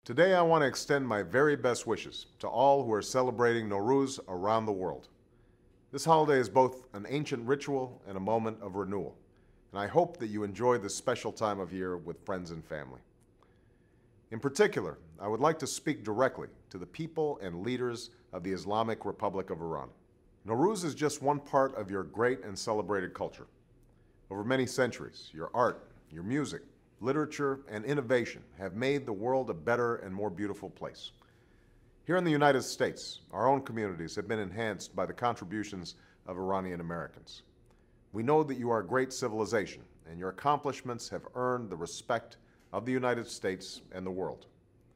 Today I want to extend my very best wishes to all who are celebrating Nowruz around the world. This holiday is both an ancient ritual and a moment of renewal, and I hope that you enjoy this special time of year with friends and family. In particular, I would like to speak directly to the people and leaders of the Islamic Republic of Iran. Nowruz is just one part of your great and celebrated culture. Over many centuries, your art, your music, literature, and innovation have made the world a better and more beautiful place. Here in the United States, our own communities have been enhanced by the contributions of Iranian Americans. We know that you are a great civilization, and your accomplishments have earned the respect of the United States and the world.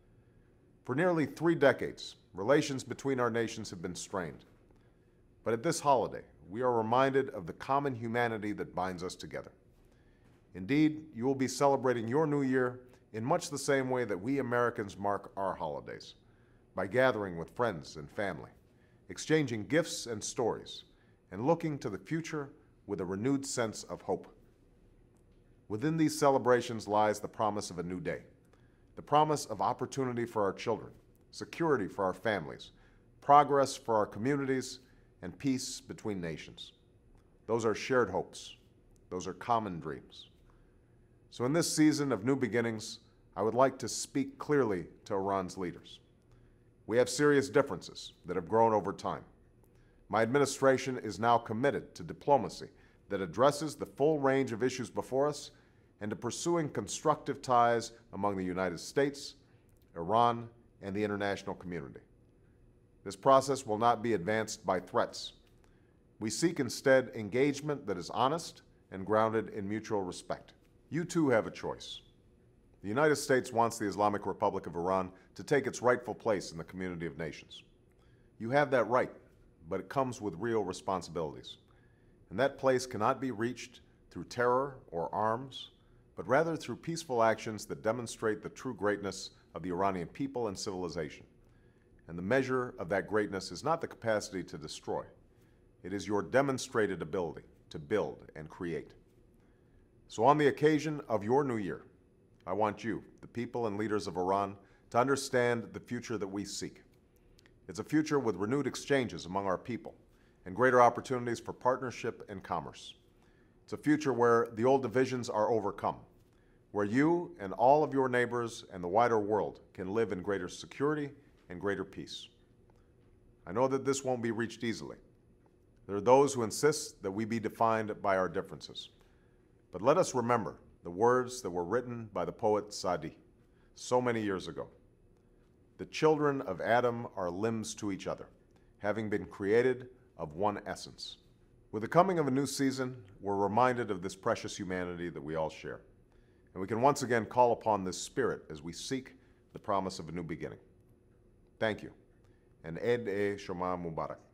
For nearly 3 decades, relations between our nations have been strained. But at this holiday, we are reminded of the common humanity that binds us together. Indeed, you will be celebrating your New Year in much the same way that we Americans mark our holidays, by gathering with friends and family, exchanging gifts and stories, and looking to the future with a renewed sense of hope. Within these celebrations lies the promise of a new day, the promise of opportunity for our children, security for our families, progress for our communities, and peace between nations. Those are shared hopes. Those are common dreams. So in this season of new beginnings, I would like to speak clearly to Iran's leaders. We have serious differences that have grown over time. My administration is now committed to diplomacy that addresses the full range of issues before us and to pursuing constructive ties among the United States, Iran, and the international community. This process will not be advanced by threats. We seek instead engagement that is honest and grounded in mutual respect. You too have a choice. The United States wants the Islamic Republic of Iran to take its rightful place in the community of nations. You have that right, but it comes with real responsibilities. And that place cannot be reached through terror or arms, but rather through peaceful actions that demonstrate the true greatness of the Iranian people and civilization. And the measure of that greatness is not the capacity to destroy. It is your demonstrated ability to build and create. So on the occasion of your New Year, I want you, the people and leaders of Iran, to understand the future that we seek. It's a future with renewed exchanges among our people and greater opportunities for partnership and commerce. It's a future where the old divisions are overcome, where you and all of your neighbors and the wider world can live in greater security and greater peace. I know that this won't be reached easily. There are those who insist that we be defined by our differences. But let us remember the words that were written by the poet Sadi so many years ago. The children of Adam are limbs to each other, having been created of one essence. With the coming of a new season, we're reminded of this precious humanity that we all share. And we can once again call upon this spirit as we seek the promise of a new beginning. Thank you, and Eid-e Shoma Mubarak.